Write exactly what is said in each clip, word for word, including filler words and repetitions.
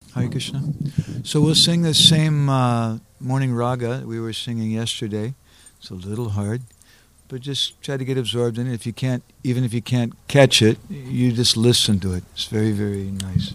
Hare Krishna. So we'll sing the same uh, morning raga we were singing yesterday. It's a little hard, but just try to get absorbed in it. If you can't, even if you can't catch it, you just listen to it. It's very, very nice.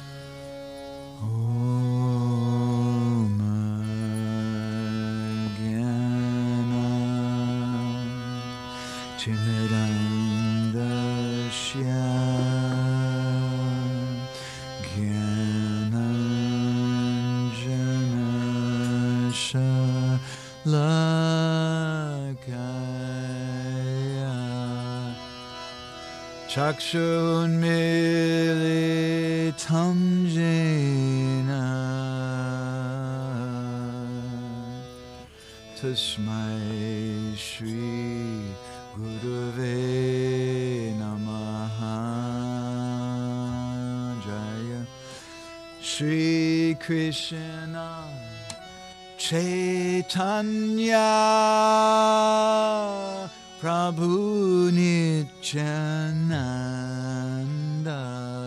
Chakshunmilitam jena Tasmai Shri Gurave Namaha Jaya Shri Krishna Chaitanya Prabhu Nityananda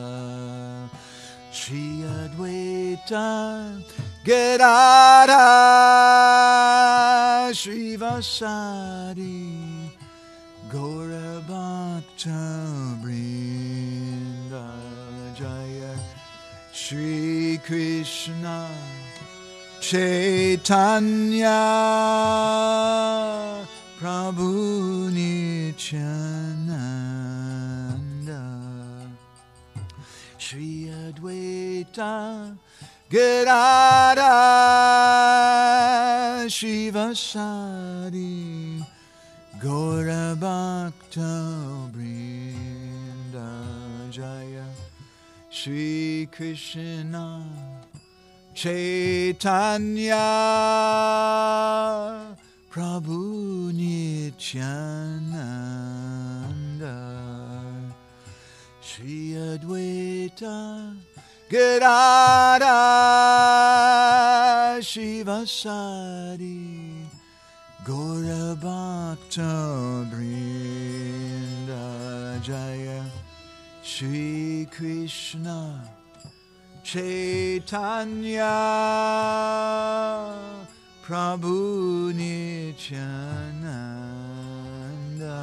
Shri Advaita Gadadhara Shri Vasari Gaura Bhakta Vrinda Jaya Shri Krishna Chaitanya Prabhu Nityananda Shri Advaita Gadadhara Shri Vasari Gaura Bhakta Vrinda Jaya Shri Krishna Chaitanya Prabhu Nityananda Shri Advaita Gadadhara Shri Vasari Gaura Bhakta Vrinda Jaya Shri Krishna Chaitanya Prabhu Nityananda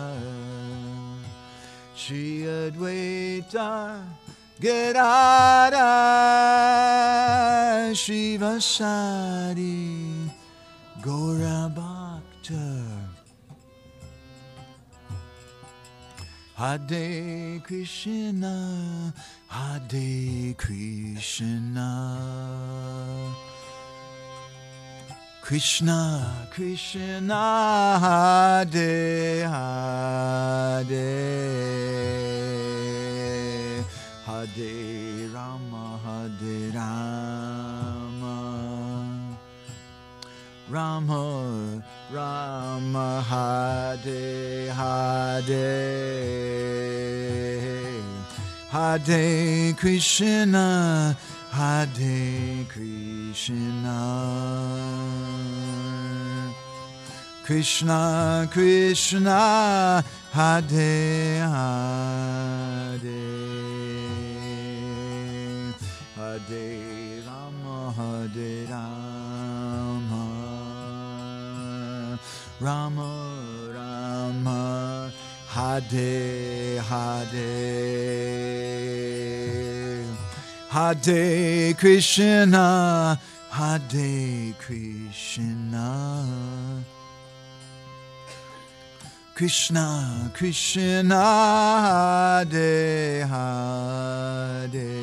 Shri Advaita Gadadhara Shri Vasari Gaura Bhakta Hare Krishna Hare Krishna Krishna Krishna Hare Hare Hare Rama Hare Rama Rama Rama Hare Hare Hare Krishna Hare Krishna Krishna Krishna Hare Hare Hare Rama Hare Rama Rama Rama Hare Hare Hare Krishna Hare Krishna Krishna Krishna Hare Hare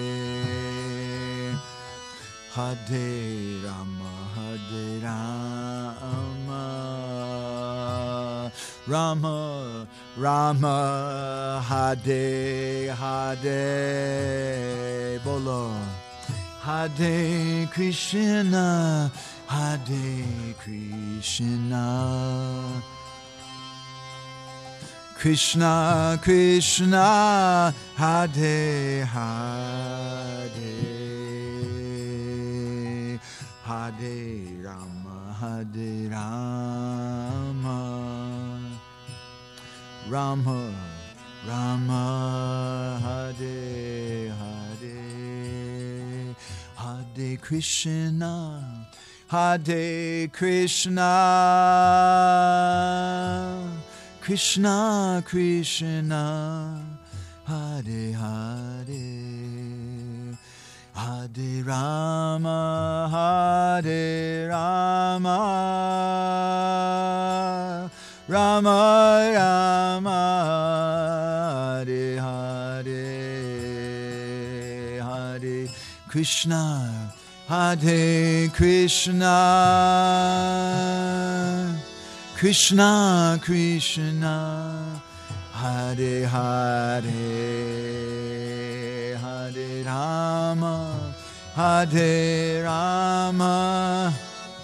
Hare Rama Hare Rama Rama Rama Hare Hare Bolo Hare Krishna Hare Krishna Krishna Krishna Hare Hare Hare Rama Hare Rama Rama Rama Hare Hare Hare Krishna, Hare Krishna, Krishna Krishna, Hare Hare, Hare Rama, Hare Rama, Rama Rama, Hare Hare, Hare Krishna, Hare Krishna, Krishna Krishna, Hare Hare, Hare Rama, Hare Rama,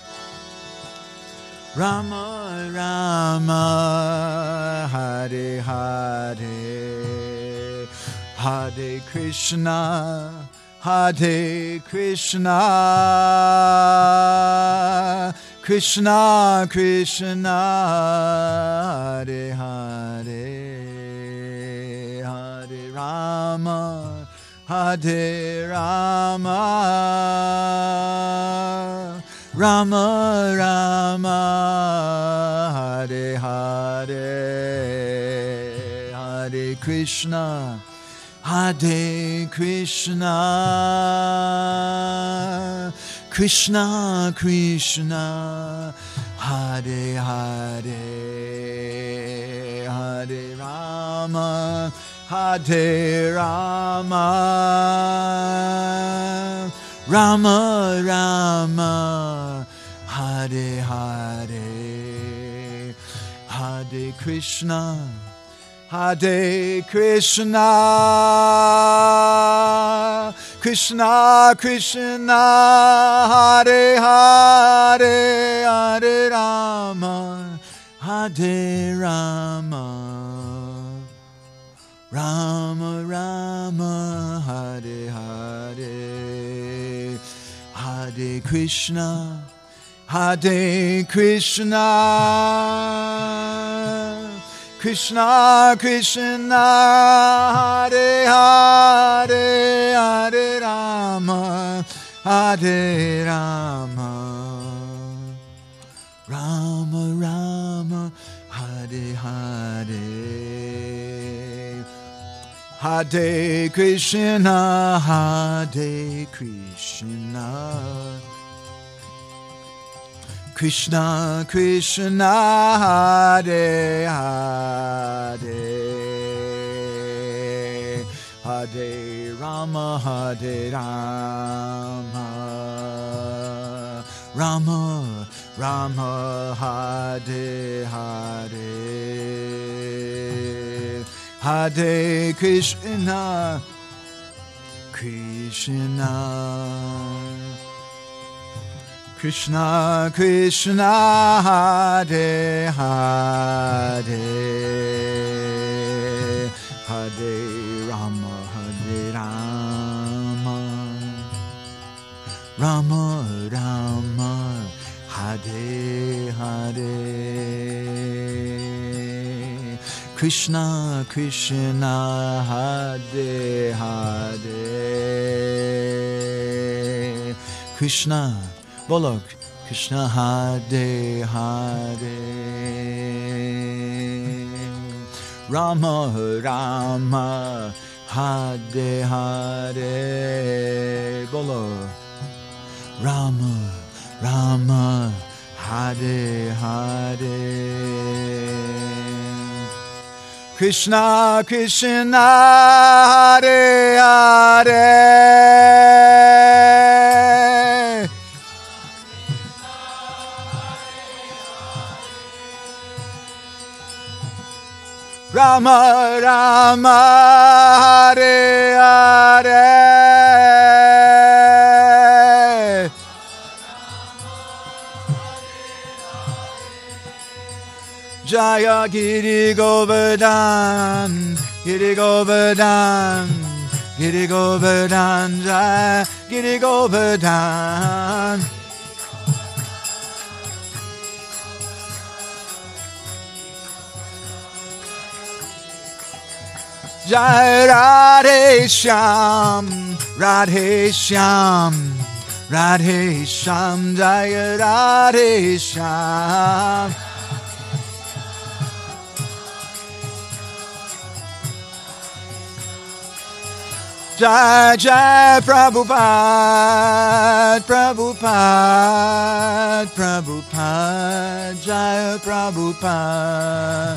Rama Rama, Hare Hare, Hare Krishna, Hare Krishna, Krishna Krishna, Hare Hare, Hare Rama, Hare Rama, Rama Rama, Hare Hare, Hare Krishna, Hare Krishna, Krishna Krishna, Hare Hare, Hare Rama, Hare Rama, Rama Rama, Hare Hare, Hare Krishna, Hare Krishna, Krishna Krishna, Hare Hare, Hare Rama, Hare Rama, Rama Rama, Hare Hare, Hare Krishna, Hare Krishna, Krishna Krishna, Hare Hare, Hare Rama, Hare Rama, Rama Rama, Hare Hare, Hare Krishna, Hare Krishna, Krishna Krishna, Hare Hare, Hare Rama, Hare Rama, Rama Rama, Hare Hare, Hare Krishna, Krishna, Krishna Krishna, Hare Hare, Hare Rama, Hare Rama, Rama Rama, Hare Hare, Krishna Krishna, Hare Hare, Krishna, Bolo, Krishna Hare Hare, Rama Rama, Hare Hare, Bolo, Rama Rama, Hare Hare, Krishna Krishna, Hare Hare, Rama Rama, Hare Hare, Jaya Giri Govardhan, Giri Govardhan, Giri Govardhan, Jaya Giri Govardhan, Jai Radhe Shyam, Radhe Shyam, Radhe Shyam Jaya Radhe Shyam. Jai Jai Prabhupada, Prabhupada, Prabhupada, Jai Prabhupada.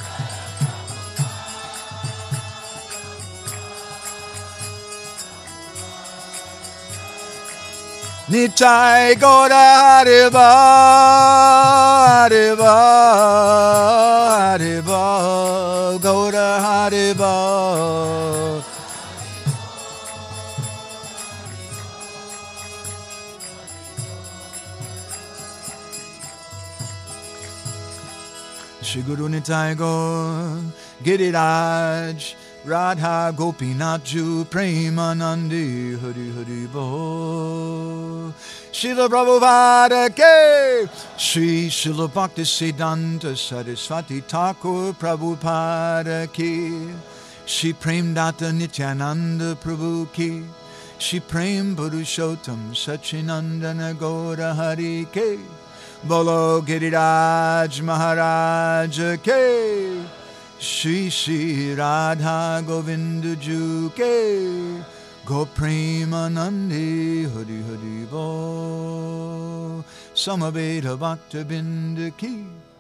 Nitai Gaura Haribo, Haribo, Haribo, Gaura Haribo. Shri Guru Nitai Gaur, Giriraj, Radha Gopinath Ju, Premanandi, Hari Hari Bo. Srila Prabhupada Ke, Sri Srila Bhakti Siddhanta Saraswati Thakur Prabhupada Ki, Shri Prem Data Nityananda Prabhu Ki, Shri Prem Purushottam Sachinandana Gaura Hari Ke. Bolo Giriraj Maharaj Ke, Shri Shri Radha Govinda Ju Ke, Go Premanandi Hari Hari Bo, Samaveda Bhakta Binda Ki.